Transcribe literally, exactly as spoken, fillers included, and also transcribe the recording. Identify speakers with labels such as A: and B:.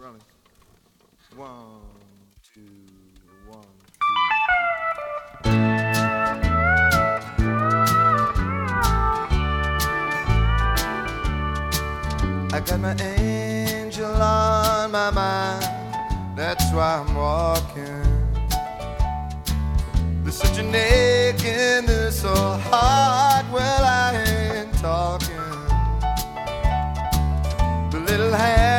A: running. One, two, one, two. I got my angel on my mind, that's why I'm walking. There's such an ache in this old heart, well I ain't talking. The little hand